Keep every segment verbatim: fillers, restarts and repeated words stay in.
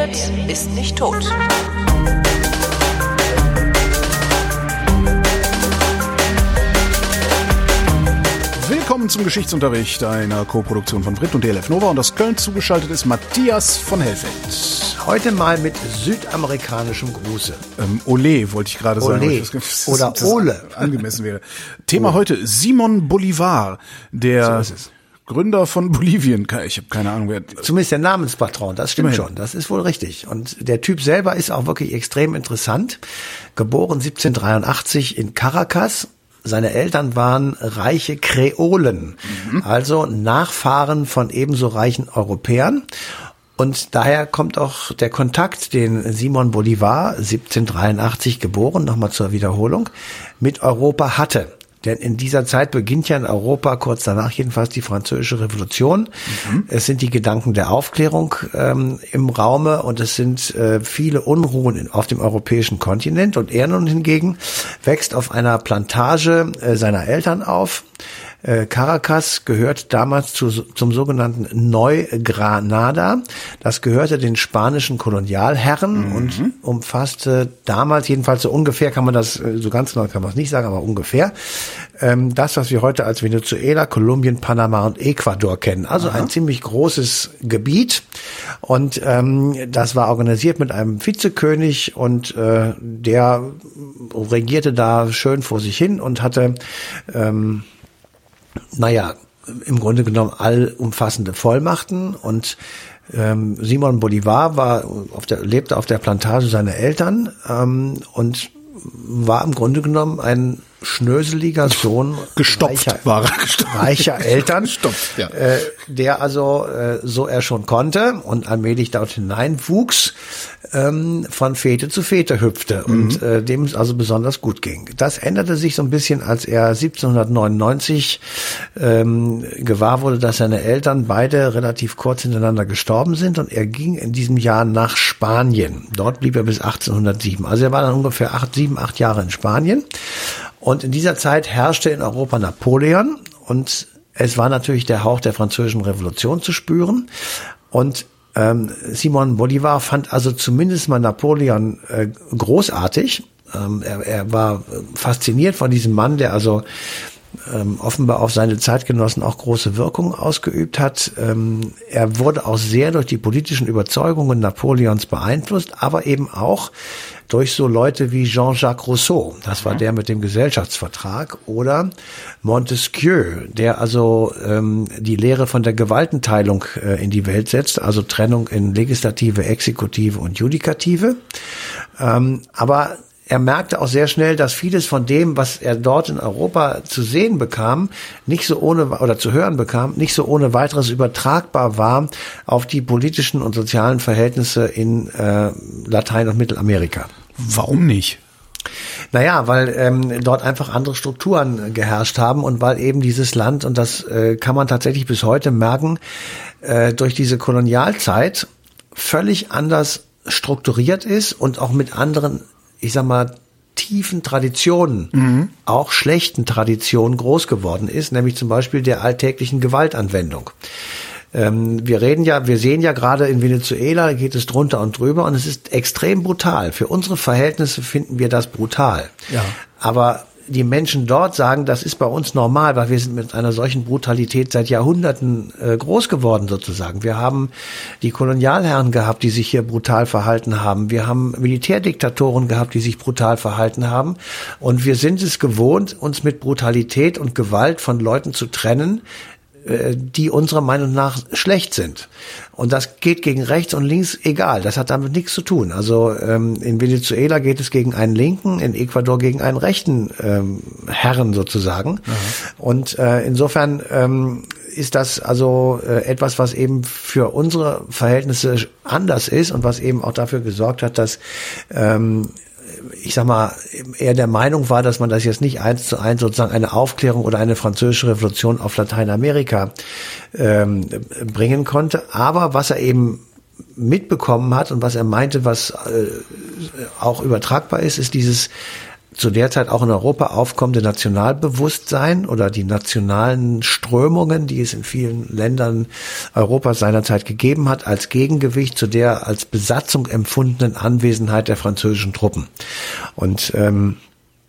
redet, ist nicht tot. Willkommen zum Geschichtsunterricht einer Koproduktion von Brit und D L F Nova, und aus Köln zugeschaltet ist Matthias von Hellfeld. Heute mal mit südamerikanischem Gruße. Ähm, Ole wollte ich gerade sagen. Ole. Das, Oder das Ole. Angemessen wäre. Thema Ole. Heute Simón Bolívar, der So ist es. Gründer von Bolivien. Ich habe keine Ahnung, wer. Zumindest der Namenspatron, das stimmt Immerhin. schon, das ist wohl richtig. Und der Typ selber ist auch wirklich extrem interessant. Geboren siebzehnhundertdreiundachtzig in Caracas. Seine Eltern waren reiche Kreolen, mhm. also Nachfahren von ebenso reichen Europäern. Und daher kommt auch der Kontakt, den Simón Bolívar, siebzehnhundertdreiundachtzig geboren, nochmal zur Wiederholung, mit Europa hatte. Denn in dieser Zeit beginnt ja in Europa, kurz danach jedenfalls, die Französische Revolution. Mhm. Es sind die Gedanken der Aufklärung ähm, im Raume, und es sind äh, viele Unruhen in, auf dem europäischen Kontinent. Und er nun hingegen wächst auf einer Plantage äh, seiner Eltern auf. Äh, Caracas gehört damals zu, zum sogenannten Neugranada. Das gehörte den spanischen Kolonialherren mhm. und umfasste damals, jedenfalls so ungefähr, kann man das, so ganz genau kann man es nicht sagen, aber ungefähr, ähm, das, was wir heute als Venezuela, Kolumbien, Panama und Ecuador kennen. Also Aha. ein ziemlich großes Gebiet. Und ähm, das war organisiert mit einem Vizekönig, und äh, der regierte da schön vor sich hin und hatte ähm, naja, im Grunde genommen allumfassende Vollmachten. Und ähm, Simón Bolívar war auf der, lebte auf der Plantage seiner Eltern ähm, und war im Grunde genommen ein schnöseliger Sohn gestopft reicher, war er gestopft. reicher Eltern, gestopft, ja. äh, der also, äh, so er schon konnte und allmählich dort hineinwuchs, ähm, von Fete zu Fete hüpfte mhm. und äh, dem es also besonders gut ging. Das änderte sich so ein bisschen, als er siebzehnhundertneunundneunzig ähm, gewahr wurde, dass seine Eltern beide relativ kurz hintereinander gestorben sind, und er ging in diesem Jahr nach Spanien. Dort blieb er bis achtzehnhundertsieben. Also er war dann ungefähr acht, sieben, acht Jahre in Spanien. Und in dieser Zeit herrschte in Europa Napoleon, und es war natürlich der Hauch der Französischen Revolution zu spüren. Und ähm, Simón Bolívar fand also zumindest mal Napoleon äh, großartig. Ähm, er, er war fasziniert von diesem Mann, der also ähm, offenbar auf seine Zeitgenossen auch große Wirkung ausgeübt hat. Ähm, er wurde auch sehr durch die politischen Überzeugungen Napoleons beeinflusst, aber eben auch durch so Leute wie Jean-Jacques Rousseau, das war der mit dem Gesellschaftsvertrag, oder Montesquieu, der also ähm, die Lehre von der Gewaltenteilung äh, in die Welt setzt, also Trennung in Legislative, Exekutive und Judikative. Ähm, aber er merkte auch sehr schnell, dass vieles von dem, was er dort in Europa zu sehen bekam, nicht so ohne, oder zu hören bekam, nicht so ohne weiteres übertragbar war auf die politischen und sozialen Verhältnisse in äh, Latein- und Mittelamerika. Warum nicht? Naja, weil ähm, dort einfach andere Strukturen geherrscht haben, und weil eben dieses Land, und das äh, kann man tatsächlich bis heute merken, äh, durch diese Kolonialzeit völlig anders strukturiert ist und auch mit anderen, ich sag mal, tiefen Traditionen, mhm. auch schlechten Traditionen groß geworden ist, nämlich zum Beispiel der alltäglichen Gewaltanwendung. Ähm, wir reden ja, wir sehen ja gerade in Venezuela, geht es drunter und drüber, und es ist extrem brutal. Für unsere Verhältnisse finden wir das brutal. Ja. Aber die Menschen dort sagen, das ist bei uns normal, weil wir sind mit einer solchen Brutalität seit Jahrhunderten äh, groß geworden sozusagen. Wir haben die Kolonialherren gehabt, die sich hier brutal verhalten haben. Wir haben Militärdiktatoren gehabt, die sich brutal verhalten haben. Und wir sind es gewohnt, uns mit Brutalität und Gewalt von Leuten zu trennen, die unserer Meinung nach schlecht sind. Und das geht gegen rechts und links egal. Das hat damit nichts zu tun. Also ähm, in Venezuela geht es gegen einen linken, in Ecuador gegen einen rechten ähm, Herren sozusagen. Aha. Und äh, insofern ähm, ist das also äh, etwas, was eben für unsere Verhältnisse anders ist und was eben auch dafür gesorgt hat, dass ähm, ich sag mal, eher der Meinung war, dass man das jetzt nicht eins zu eins sozusagen eine Aufklärung oder eine französische Revolution auf Lateinamerika ähm, bringen konnte. Aber was er eben mitbekommen hat und was er meinte, was äh, auch übertragbar ist, ist dieses zu der Zeit auch in Europa aufkommende Nationalbewusstsein oder die nationalen Strömungen, die es in vielen Ländern Europas seinerzeit gegeben hat, als Gegengewicht zu der als Besatzung empfundenen Anwesenheit der französischen Truppen. Und ähm,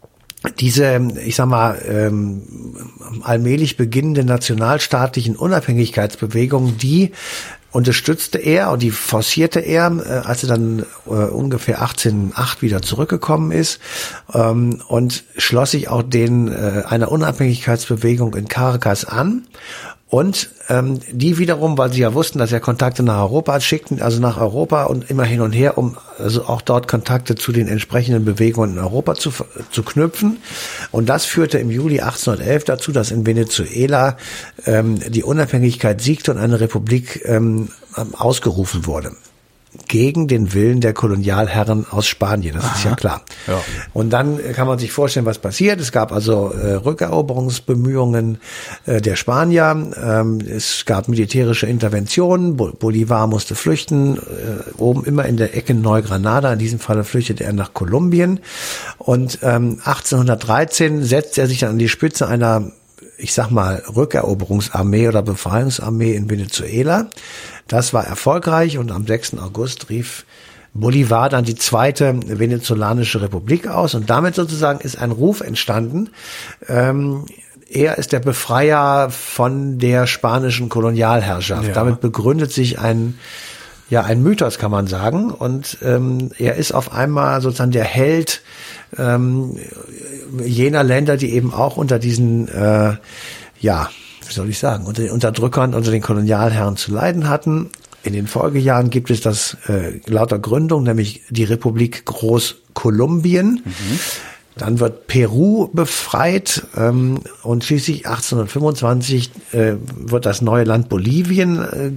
diese, ich sag mal, ähm, allmählich beginnende nationalstaatlichen Unabhängigkeitsbewegungen, die unterstützte er und die forcierte er, äh, als er dann äh, ungefähr achtzehnhundertacht wieder zurückgekommen ist, ähm, und schloss sich auch den äh, einer Unabhängigkeitsbewegung in Caracas an. Und ähm, die wiederum, weil sie ja wussten, dass er Kontakte nach Europa hat, schickten also nach Europa und immer hin und her, um also auch dort Kontakte zu den entsprechenden Bewegungen in Europa zu, zu knüpfen. Und das führte im Juli achtzehnhundertelf dazu, dass in Venezuela ähm, die Unabhängigkeit siegte und eine Republik ähm, ausgerufen wurde. Gegen den Willen der Kolonialherren aus Spanien, das Aha. ist ja klar. Ja. Und dann kann man sich vorstellen, was passiert. Es gab also äh, Rückeroberungsbemühungen äh, der Spanier. Ähm, es gab militärische Interventionen. Bo- Bolivar musste flüchten. Äh, oben immer in der Ecke Neugranada. In diesem Falle flüchtete er nach Kolumbien. Und ähm, achtzehnhundertdreizehn setzte er sich dann an die Spitze einer, ich sag mal, Rückeroberungsarmee oder Befreiungsarmee in Venezuela. Das war erfolgreich und am sechsten August rief Bolivar dann die zweite venezolanische Republik aus und damit sozusagen ist ein Ruf entstanden. Ähm, er ist der Befreier von der spanischen Kolonialherrschaft. Ja. Damit begründet sich ein ja ein Mythos, kann man sagen, und ähm, er ist auf einmal sozusagen der Held ähm, jener Länder, die eben auch unter diesen äh, ja wie soll ich sagen, unter den Unterdrückern, unter den Kolonialherren zu leiden hatten. In den Folgejahren gibt es das äh, lauter Gründung, nämlich die Republik Großkolumbien. Mhm. Dann wird Peru befreit ähm, und schließlich achtzehnhundertfünfundzwanzig äh, wird das neue Land Bolivien äh,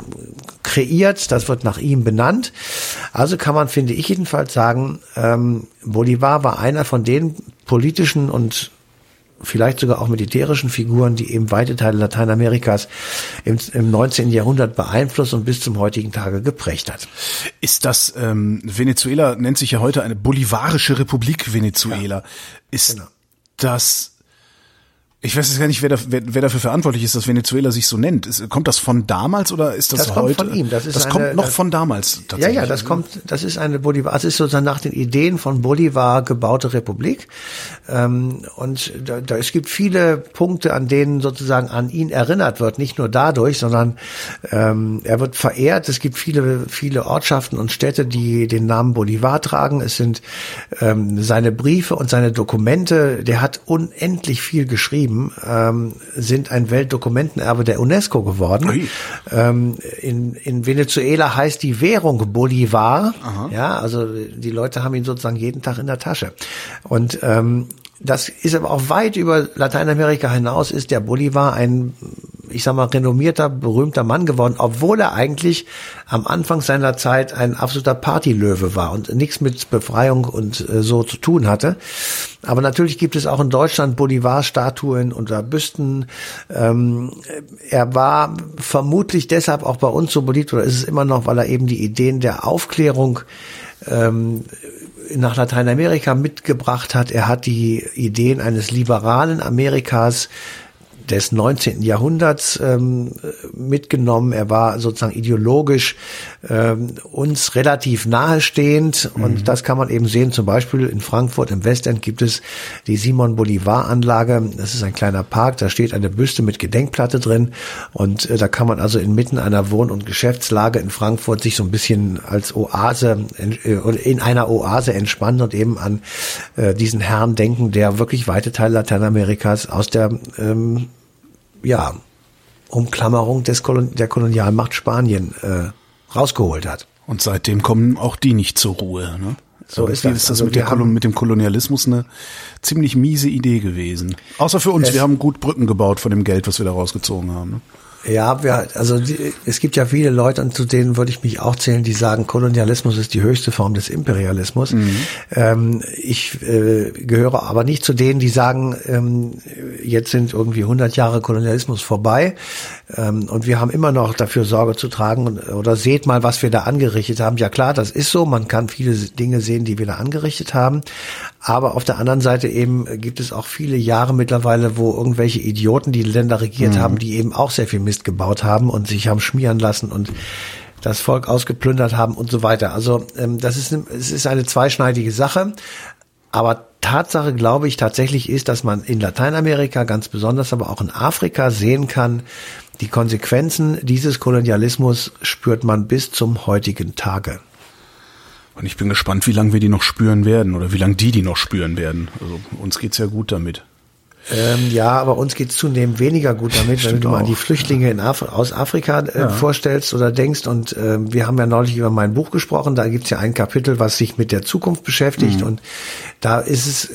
kreiert. Das wird nach ihm benannt. Also kann man, finde ich jedenfalls sagen, ähm, Bolivar war einer von den politischen und vielleicht sogar auch militärischen Figuren, die eben weite Teile Lateinamerikas im, im neunzehnten Jahrhundert beeinflusst und bis zum heutigen Tage geprägt hat. Ist das, ähm, Venezuela nennt sich ja heute eine bolivarische Republik Venezuela. Ja, ist genau. das, ich weiß jetzt gar nicht, wer, da, wer, wer dafür verantwortlich ist, dass Venezuela sich so nennt. Ist, kommt das von damals oder ist das, das heute? Das kommt von ihm. Das, ist das eine, kommt noch das, von damals tatsächlich. Ja, ja, das kommt, das ist eine Bolivar, das ist sozusagen nach den Ideen von Bolivar gebaute Republik. Ähm, und da, da, es gibt viele Punkte, an denen sozusagen an ihn erinnert wird. Nicht nur dadurch, sondern ähm, er wird verehrt. Es gibt viele, viele Ortschaften und Städte, die den Namen Bolivar tragen. Es sind ähm, seine Briefe und seine Dokumente. Der hat unendlich viel geschrieben. Ähm, sind ein Weltdokumentenerbe der UNESCO geworden. Ähm, in, in Venezuela heißt die Währung Bolivar. Aha. Ja, also die Leute haben ihn sozusagen jeden Tag in der Tasche. Und ähm, das ist aber auch weit über Lateinamerika hinaus, ist der Bolivar ein, ich sag mal, renommierter, berühmter Mann geworden, obwohl er eigentlich am Anfang seiner Zeit ein absoluter Partylöwe war und nichts mit Befreiung und äh, so zu tun hatte. Aber natürlich gibt es auch in Deutschland Bolivar-Statuen oder Büsten. Ähm, er war vermutlich deshalb auch bei uns so beliebt, oder ist es immer noch, weil er eben die Ideen der Aufklärung ähm, nach Lateinamerika mitgebracht hat. Er hat die Ideen eines liberalen Amerikas des neunzehnten Jahrhunderts ähm, mitgenommen. Er war sozusagen ideologisch ähm, uns relativ nahestehend mhm. und das kann man eben sehen. Zum Beispiel in Frankfurt im Westend gibt es die Simon Bolivar Anlage. Das ist ein kleiner Park, da steht eine Büste mit Gedenkplatte drin und äh, da kann man also inmitten einer Wohn- und Geschäftslage in Frankfurt sich so ein bisschen als Oase äh, in einer Oase entspannen und eben an äh, diesen Herrn denken, der wirklich weite Teile Lateinamerikas aus der ähm, ja, Umklammerung des Kolon- der Kolonialmacht Spanien äh, rausgeholt hat. Und seitdem kommen auch die nicht zur Ruhe. Ne? So ist das. Ist das also mit, der Kolon- mit dem Kolonialismus eine ziemlich miese Idee gewesen. Außer für uns, wir haben gut Brücken gebaut von dem Geld, was wir da rausgezogen haben. Ne? Ja, wir, also die, es gibt ja viele Leute, und zu denen würde ich mich auch zählen, die sagen, Kolonialismus ist die höchste Form des Imperialismus. Mhm. Ähm, ich äh, gehöre aber nicht zu denen, die sagen, ähm, jetzt sind irgendwie hundert Jahre Kolonialismus vorbei ähm, und wir haben immer noch dafür Sorge zu tragen. Und, oder seht mal, was wir da angerichtet haben. Ja klar, das ist so. Man kann viele Dinge sehen, die wir da angerichtet haben. Aber auf der anderen Seite eben gibt es auch viele Jahre mittlerweile, wo irgendwelche Idioten die Länder regiert mhm. haben, die eben auch sehr viel Mist gebaut haben und sich haben schmieren lassen und das Volk ausgeplündert haben und so weiter. Also ähm, das ist, es ist eine zweischneidige Sache. Aber Tatsache, glaube ich, tatsächlich ist, dass man in Lateinamerika ganz besonders, aber auch in Afrika sehen kann, die Konsequenzen dieses Kolonialismus spürt man bis zum heutigen Tage. Und ich bin gespannt, wie lange wir die noch spüren werden oder wie lange die die noch spüren werden. Also uns geht's ja gut damit. Ähm, ja, aber uns geht's zunehmend weniger gut damit, wenn du mal an die Flüchtlinge in Af- aus Afrika äh, ja. vorstellst oder denkst. Und äh, wir haben ja neulich über mein Buch gesprochen. Da gibt's ja ein Kapitel, was sich mit der Zukunft beschäftigt. Mhm. Und da ist es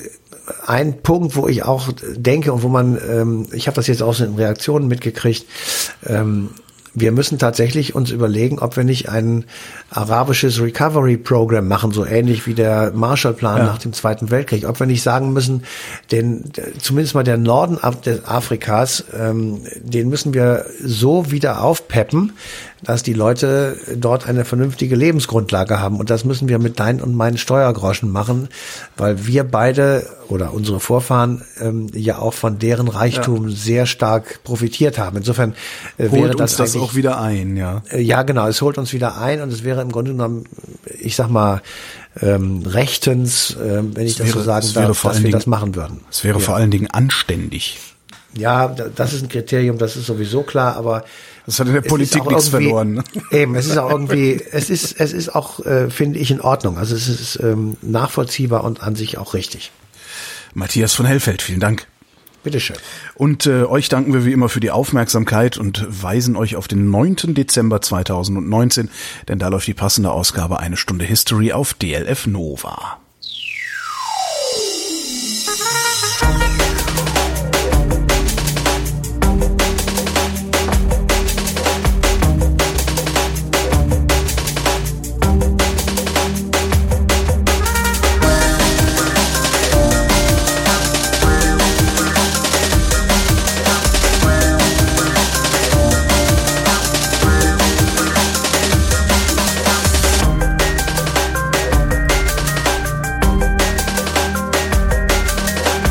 ein Punkt, wo ich auch denke und wo man, ähm, ich habe das jetzt auch so in Reaktionen mitgekriegt, ähm, wir müssen tatsächlich uns überlegen, ob wir nicht ein arabisches Recovery-Program machen, so ähnlich wie der Marshallplan ja. nach dem Zweiten Weltkrieg. Ob wir nicht sagen müssen, den, zumindest mal der Norden Afrikas, ähm, den müssen wir so wieder aufpeppen, dass die Leute dort eine vernünftige Lebensgrundlage haben. Und das müssen wir mit deinen und meinen Steuergroschen machen, weil wir beide oder unsere Vorfahren ähm, ja auch von deren Reichtum ja. sehr stark profitiert haben. Insofern äh, holt wäre das, das das auch wieder ein, ja. Äh, ja, genau, es holt uns wieder ein und es wäre im Grunde genommen, ich sag mal, ähm, rechtens, äh, wenn ich das, das wäre, so sagen das darf, dass wir Dingen, das machen würden. Es wäre ja. vor allen Dingen anständig. Ja, das ist ein Kriterium, das ist sowieso klar, aber das hat in der Politik nichts verloren. Ne? Eben, es ist auch irgendwie, es ist, es ist auch, äh, finde ich, in Ordnung. Also es ist ähm, nachvollziehbar und an sich auch richtig. Matthias von Hellfeld, vielen Dank. Bitteschön. Und äh, euch danken wir wie immer für die Aufmerksamkeit und weisen euch auf den neunten Dezember zweitausendneunzehn, denn da läuft die passende Ausgabe Eine Stunde History auf D L F Nova.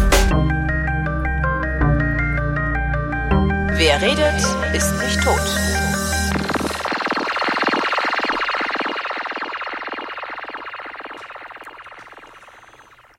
Wer redet, ist nicht tot.